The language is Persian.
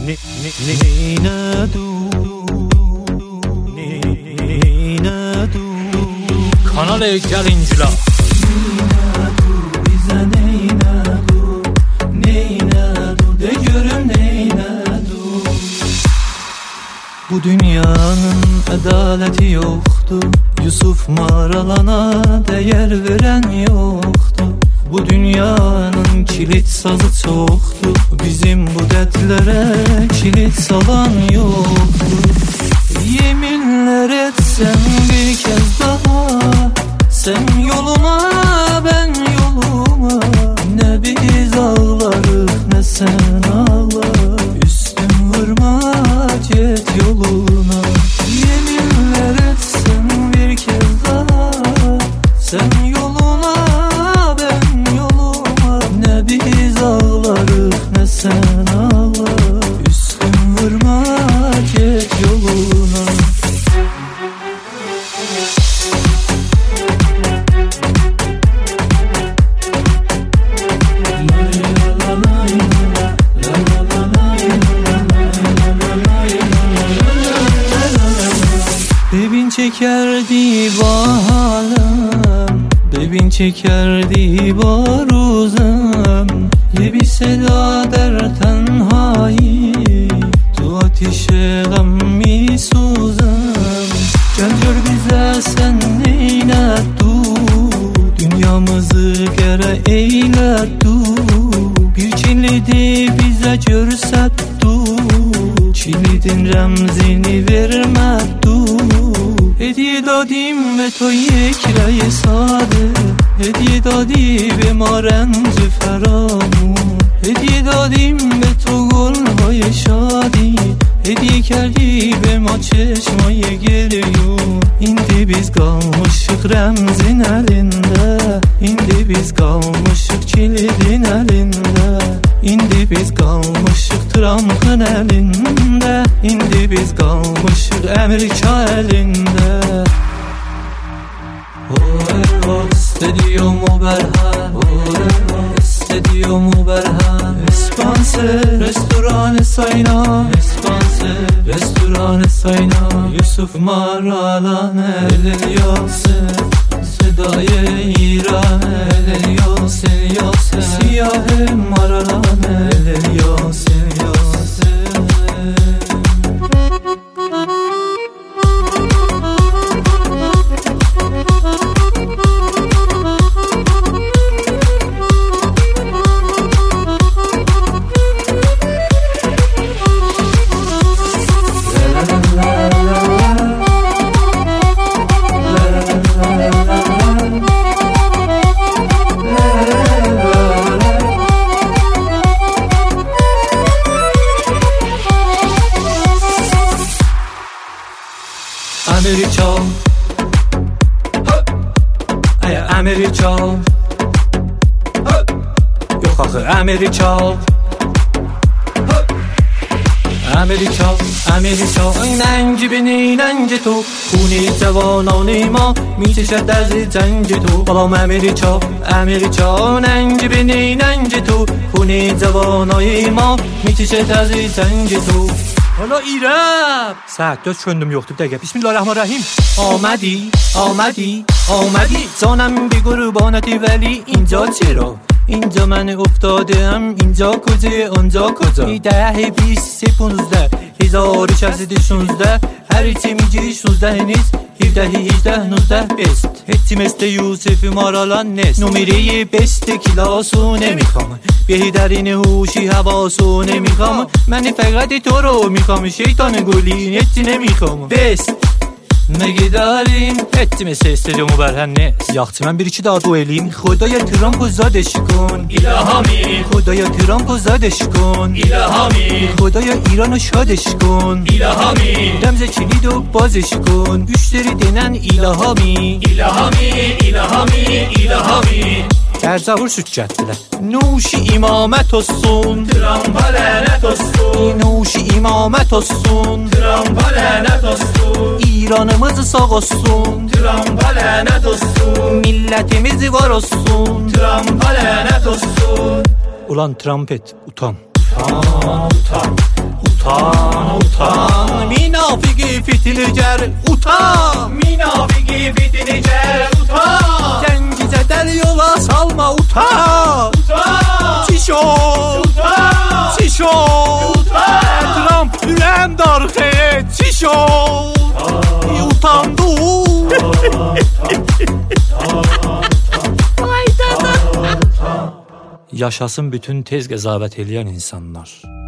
Kanal Gəlincilər. Bizə neynədu, neynədu, de görüm neynədu. Bu dünyanın ədaləti yoxdur, Yusuf Maralana dəyər verən yoxdur. Bu dünyanın kilit sazı çoxdur, bizim bu dərdlərə kilit salan yoxdur. Yeminlər etsən bir kez daha, sen yoluna ben yoluma, ne biz ağlarıq ne sen ağla. Üstün vurma get yoluna. Yeminlər etsən bir kez daha, sen yoluna ben yoluma, ne biz ağlarıq ne sen ağla. Üstün vurma get yoluna. Bebin çekerdi bahalım, bebin çekerdi baruzum. Ye bir seda der tenhayi, tu ateşe gammi suzum. Gel gör bize sen neynettu, dünyamızı gere eylettu. Bir kilidi bize görsettu, kilidin remzini vermettu. Hediye dadim ve to یک رأی ساده، هدیه دادی به ما رنج فرامون. هدیه دادیم به تو گل‌های شادی، hediye kərdi به ما çeşmaya geliyor. İndi biz qalmışıq rəmzin əlində, İndi biz qalmışıq kilidin əlində, İndi biz qalmışıq tramxın əlində, İndi biz qalmışıq Əmrika əlində. استدیوم و برهم، استدیوم و برهم. اسپانسر رستوران ساینا، اسپانسر رستوران ساینا. یوسف مارالانه الیاسه، صدای ایران الیاسه یاسه. سیاه مارالانه الیاسه یاسه. Amerika, Amerika, yok axı Amerika, Amerika, Amerika. ننگ بینی ننگ تو، خونی جوانان ما میچشد از جنگ تو. بالام امریکا، امریکا. ننگ بینی ننگ تو، خونی جوانای ما میچشد از جنگ تو. حالا ایرب سعداد چندم یختم دیگه. bismillahirrahmanirrahیم. آمدی آمدی آمدی جانم بی قربانتی، ولی اینجا چرا؟ اینجا من افتادم، اینجا کجا آنجا کجا؟ 10 20 15 1616 هر چی میگی 16 نیست، 17 18 19 بیست. هیچی مثل یوسف مارالان نیست. نمره بیست کلاسو نمیخوام، بهترین هوشی حواسو نمیخوام. من فقط تو رو میخوام، شیطان گلی هیچی نمیخوام. بیست مگه داریم؟ هیچی مثل استادیوم برهن نیست. یاختی من bir iki daha duelیم. خدای ترامپو زادش کن الهامی، خدای ترامپو زادش کن الهامی. خدای ایرانو شادش کن الهامی. رمز کلیدو بازش کن، müşteri denen ilhami. İlhami, ilhami, ilhami. Erzavur süt cəddilə. Nuşi imamət olsun, Trumpa lənət olsun. Nuşi imamət olsun, Trumpa lənət olsun. İranımız sağ olsun, Trumpa lənət olsun. Millətimiz var olsun, Trumpa lənət olsun. Ulan Trumpet utan. Utan, utan. Utan, utan, minafiki fitilicer, utan. Minafiki fitilicer, utan. Gəncizədən yola salma, utan. Utan. Çişo, Utan. çişo, Utan. Trump ürən darxı, çişo. Utandı. Yaşasın bütün tez qəzavət eləyən insanlar.